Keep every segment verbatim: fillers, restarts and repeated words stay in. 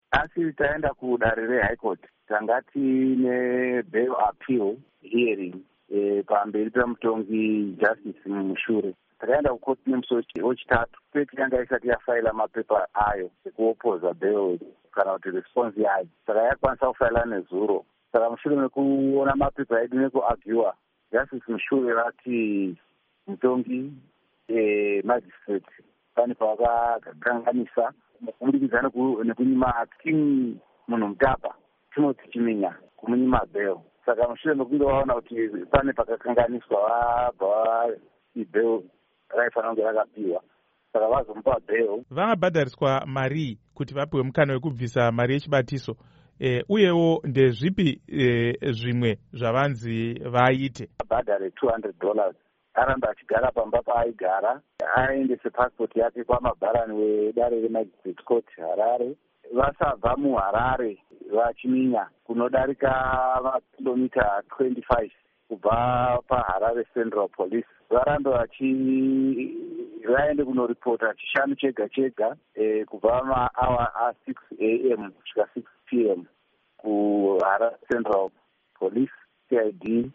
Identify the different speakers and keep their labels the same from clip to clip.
Speaker 1: asi taenda kudare reHigh Court tanga tine bail appeal hearing e, pamberi pemutongi Justice Mushure. Takaenda kukoti nemusi wechitatu peti yanga isati yafaila mapepa ayo ekuopoza bail kana kuti response yayo, saka yakwanisa kufaila nezuro. Saka mushure mekuona mapepa edu nekuagiwa, Justice Mushure vati mutongi e, magistrate pane pavakakanganisa kubudikidza nekunyima King munhu mutapa Timothy Chiminya kumunyima bail. Saka mushure mekunge vaona kuti pane pakakanganiswa vabva bail raifanira kunge rakapiwa, saka vazomupa bail.
Speaker 2: Vangabhadhariswa mari kuti vapiwe mukana wekubvisa mari yechibatiso, e, uyewo ndezvipi e, zvimwe zvavanzi vaite?
Speaker 1: Bhadhare two hundred dollars aramba achigara pamba paaigara, aendese passport yake kwamabharani wedare remagistrate court Harare. Vasabva muHarare vachiminya kunodarika makilomita twenty-five kubva paHarare Central Police, varamba vachi vaende kunoripota chishanu chega chega e, kubva maawa a-six a m kusvika six p m kuHarare Central Police C I D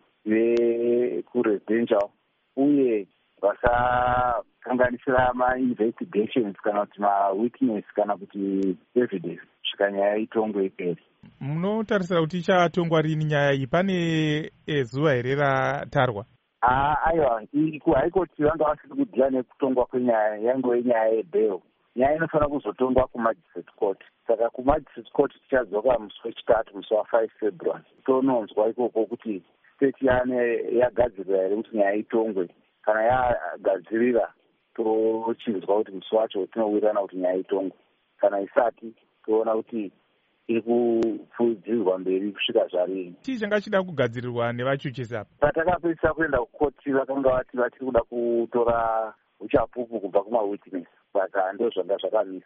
Speaker 1: vekuresidential, uye vasakanganisira ma-investigations kana kuti ma-witness kana kuti evidence kusvika nyaya itongwe iperi.
Speaker 2: Munotarisira kuti ichatongwa rini nyaya iyi? Pane e, zuva here ratarwa?
Speaker 1: Aiwa, kuHigh Court vanga vasiri kudhila nekutongwa kwenyaya, yange nyaya yebail. Nyaya inofanira kuzotongwa kumagistrate court. Saka kumagistrate court tichadzoka musi wechitatu, musi wa-five February, tononzwa ikoko kuti state yane yagadzirira here kuti nyaya itongwe. Kana yagadzirira tochinzwa kuti musi wacho tinowirirana kuti nyaya itongwe. Kana isati toona kuti iri kupfuudzirwa mberi kusvika zvarini.
Speaker 2: Chii changa chida kugadzirirwa nevachuchisi apa?
Speaker 1: Patakapedzisa kuenda kukoti vakanga vati vatiri kuda kutora uchapupu kubva kumawitness, saka ndo zvanga zvakamisa.